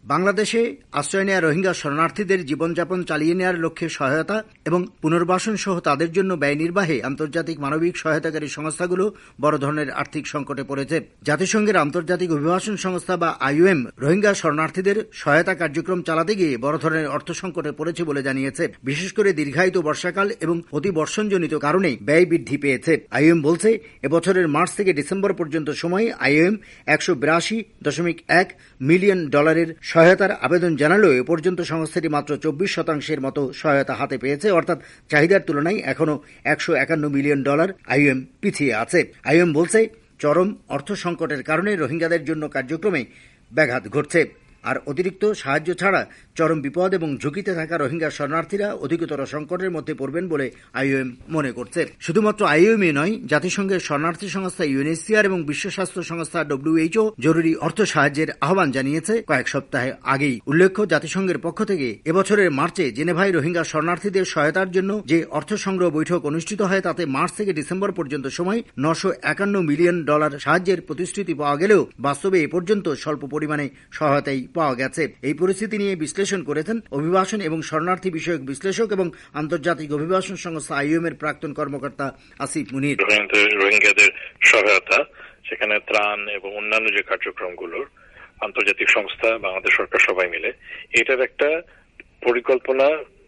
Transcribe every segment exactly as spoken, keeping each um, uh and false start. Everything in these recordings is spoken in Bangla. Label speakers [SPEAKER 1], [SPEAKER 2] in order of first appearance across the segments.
[SPEAKER 1] বাংলাদেশে আশ্রয় নেয়া রোহিঙ্গা শরণার্থীদের জীবনযাপন চালিয়ে নেওয়ার লক্ষ্যে সহায়তা এবং পুনর্বাসন সহ তাদের জন্য ব্যয় নির্বাহে আন্তর্জাতিক মানবিক সহায়তাকারী সংস্থাগুলো বড় ধরনের আর্থিক সংকটে পড়েছে। জাতিসংঘের আন্তর্জাতিক অভিবাসন সংস্থা বা আইওএম রোহিঙ্গা শরণার্থীদের সহায়তা কার্যক্রম চালাতে গিয়ে বড় ধরনের অর্থ সংকটে পড়েছে বলে জানিয়েছে। বিশেষ করে দীর্ঘায়িত বর্ষাকাল এবং অতিবর্ষণজনিত কারণে ব্যয় বৃদ্ধি পেয়েছে। আইওএম বলছে, এবছরের মার্চ থেকে ডিসেম্বর পর্যন্ত সময় আইওএম একশো বিরাশি দশমিক এক মিলিয়ন ডলারের সহায়তার আবেদন জানালেও এ পর্যন্ত সংস্থাটি মাত্র চব্বিশ শতাংশের মতো সহায়তা হাতে পেয়েছে, অর্থাৎ চাহিদার তুলনায় এখনও একশো একান্ন মিলিয়ন ডলার আইওএম পিছিয়ে আছে। আইওএম বলছে, চরম অর্থ সংকটের কারণে রোহিঙ্গাদের জন্য কার্যক্রমে ব্যাঘাত ঘটছে। আর অতিরিক্ত সাহায্য ছাড়া চরম বিপদ এবং ঝুঁকিতে থাকা রোহিঙ্গা শরণার্থীরা অধিকতর সংকটের মধ্যে পড়বেন বলে আইওএম মনে করছে। শুধুমাত্র আইওএমই নয়, জাতিসংঘের শরণার্থী সংস্থা ইউএনএইচসিআর এবং বিশ্ব স্বাস্থ্য সংস্থা ডব্লিউএইচও জরুরি অর্থ সাহায্যের আহ্বান জানিয়েছে কয়েক সপ্তাহ আগেই। উল্লেখ্য, জাতিসংঘের পক্ষ থেকে এবছরের মার্চে জেনেভায় রোহিঙ্গা শরণার্থীদের সহায়তার জন্য যে অর্থ সংগ্রহ বৈঠক অনুষ্ঠিত হয় তাতে মার্চ থেকে ডিসেম্বর পর্যন্ত সময় নশো একান্ন মিলিয়ন ডলার সাহায্যের প্রতিশ্রুতি পাওয়া গেলেও বাস্তবে এ পর্যন্ত স্বল্প পরিমাণে সহায়তাই পাওয়া গেছে। এই পরিস্থিতি নিয়ে বিশ্লেষণ করেছেন অভিবাসন এবং শরণার্থী বিষয়ক বিশ্লেষক এবং আন্তর্জাতিক অভিবাসন সংস্থা আইওএম এর প্রাক্তন কর্মকর্তা আসিফ মুনির।
[SPEAKER 2] রোহিঙ্গাদের সহায়তা, সেখানে ত্রাণ এবং অন্যান্য যে কার্যক্রমগুলোর আন্তর্জাতিক সংস্থা, বাংলাদেশ সরকার সবাই মিলে এটার একটা পরিকল্পনা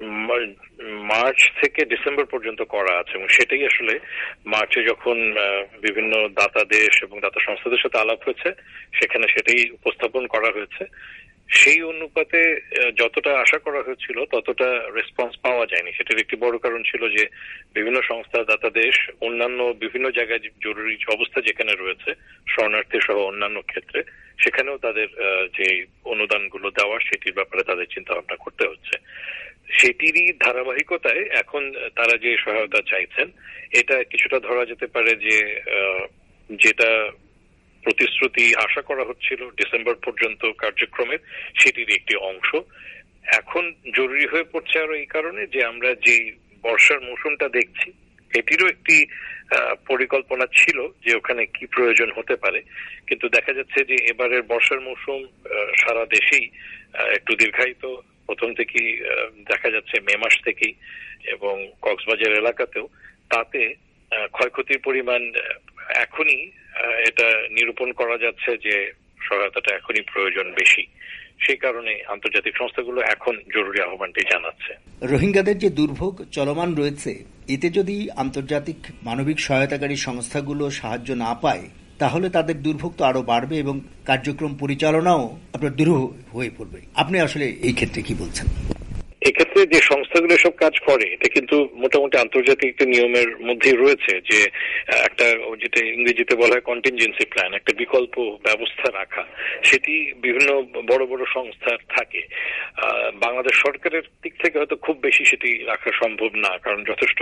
[SPEAKER 2] মার্চ থেকে ডিসেম্বর পর্যন্ত করা আছে এবং সেটাই আসলে মার্চে যখন বিভিন্ন দাতা দেশ এবং দাতা সংস্থাদের সাথে আলাপ হয়েছে সেখানে সেটাই উপস্থাপন করা হয়েছে। সেই অনুপাতে যতটা আশা করা হয়েছিল ততটা রেসপন্স পাওয়া যায়নি। সেটার একটি বড় কারণ ছিল যে বিভিন্ন সংস্থা, দাতা দেশ, অন্যান্য বিভিন্ন জায়গায় জরুরি অবস্থা যেখানে রয়েছে শরণার্থী সহ অন্যান্য ক্ষেত্রে, সেখানেও তাদের যে অনুদানগুলো দেওয়ার সেটির ব্যাপারে তাদের চিন্তা ভাবনা করতে হচ্ছে। সেটিরই ধারাবাহিকতায় এখন তারা যে সহায়তা চাইছেন, এটা কিছুটা ধরা যেতে পারে যে যেটা প্রতিশ্রুতি আশা করা হচ্ছিল ডিসেম্বর পর্যন্ত কার্যক্রমের, সেটির একটি অংশ এখন জরুরি হয়ে পড়ছে। আরো এই কারণে যে আমরা যে বর্ষার মৌসুমটা দেখছি এটিরও একটি পরিকল্পনা ছিল যে ওখানে কি প্রয়োজন হতে পারে, কিন্তু দেখা যাচ্ছে যে এবারের বর্ষার মৌসুম সারা দেশেই একটু দীর্ঘায়িত। প্রথম থেকেই দেখা যাচ্ছে মে মাস থেকেই এবং কক্সবাজার এলাকাতেও, তাতে ক্ষয়ক্ষতির পরিমাণ এখনই এটা নিরূপণ করা যাচ্ছে যে সহায়তাটা এখনই প্রয়োজন বেশি। সেই কারণে আন্তর্জাতিক সংস্থাগুলো এখন জরুরি আহ্বানটি জানাচ্ছে।
[SPEAKER 1] রোহিঙ্গাদের যে দুর্ভোগ চলমান রয়েছে, এতে যদি আন্তর্জাতিক মানবিক সহায়তাকারী সংস্থাগুলো সাহায্য না পায় তাহলে তাদের দুর্ভোগ তো আরো বাড়বে এবং কার্যক্রম পরিচালনাও আপনার দুরূহ হয়ে পড়বে। আপনি আসলে এই ক্ষেত্রে কি বলছেন?
[SPEAKER 2] এক্ষেত্রে যে সংস্থাগুলো সব কাজ করে এটা কিন্তু মোটামুটি আন্তর্জাতিক নিয়মের মধ্যে রয়েছে যে একটা, যেটা ইংরেজিতে বলা হয় কন্টিনজেন্সি প্ল্যান, একটা বিকল্প ব্যবস্থা রাখা, সেটি বিভিন্ন বড় বড় সংস্থার থাকে। বাংলাদেশ সরকারের দিক থেকে হয়তো খুব বেশি সেটি রাখা সম্ভব না, কারণ যথেষ্ট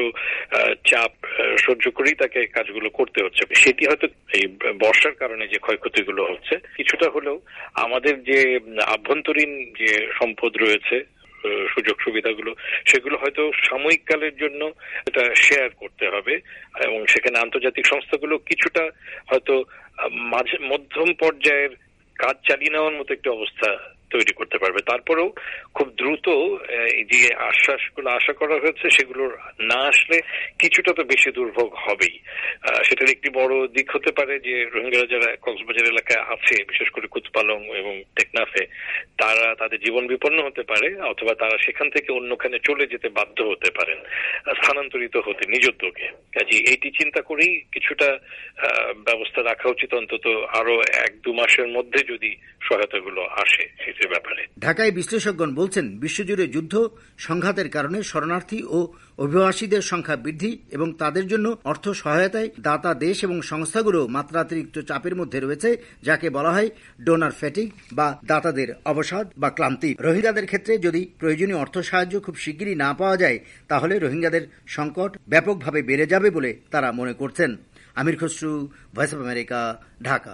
[SPEAKER 2] চাপ সহ্য করেই তাকে কাজগুলো করতে হচ্ছে। সেটি হয়তো এই বর্ষার কারণে যে ক্ষয়ক্ষতিগুলো হচ্ছে, কিছুটা হলেও আমাদের যে আভ্যন্তরীণ যে সম্পদ রয়েছে, সুযোগ সুবিধাগুলো, সেগুলো হয়তো সাময়িক কালের জন্য এটা শেয়ার করতে হবে এবং সেখানে আন্তর্জাতিক সংস্থাগুলো কিছুটা হয়তো মাঝে মধ্যম পর্যায়ের কাজ চালিয়ে নেওয়ার মতো একটি অবস্থা তৈরি করতে পারবে। তারপরেও খুব দ্রুত যে আশ্বাসগুলো আশা করা হয়েছে সেগুলোর না আসলে কিছুটা তো বেশি দুর্ভোগ হবেই। সেটার একটি বড় দিক হতে পারে যে রোহিঙ্গারা যারা কক্সবাজার এলাকায় আছে, বিশেষ করে কুতপালং এবং টেকনাফে, তারা তাদের জীবন বিপন্ন হতে পারে অথবা তারা সেখান থেকে অন্যখানে চলে যেতে বাধ্য হতে পারেন, স্থানান্তরিত হতে নিজ উদ্যোগে। কাজে এইটি চিন্তা করেই কিছুটা ব্যবস্থা রাখা উচিত, অন্তত আরো এক দু মাসের মধ্যে যদি সহায়তাগুলো আসে সেটির ব্যাপারে।
[SPEAKER 1] ঢাকায় বিশ্লেষকগণ বলছেন, বিশ্বজুড়ে যুদ্ধ সংঘাতের কারণে শরণার্থী ও অভিবাসীদের সংখ্যা বৃদ্ধি এবং তাদের জন্য অর্থ সহায়তায় দাতা দেশ এবং সংস্থাগুলো মাত্রাতিরিক্ত চাপের মধ্যে রয়েছে, যাকে বলা হয় ডোনার ফ্যাটিগ বা দাতাদের অবসাদ বা ক্লান্তি। রোহিঙ্গাদের ক্ষেত্রে যদি প্রয়োজনীয় অর্থ সাহায্য খুব শিগগিরই না পাওয়া যায় তাহলে রোহিঙ্গাদের সংকট ব্যাপকভাবে বেড়ে যাবে বলে তারা মনে করছেন। Amir Khasru, Voice of America, Dhaka.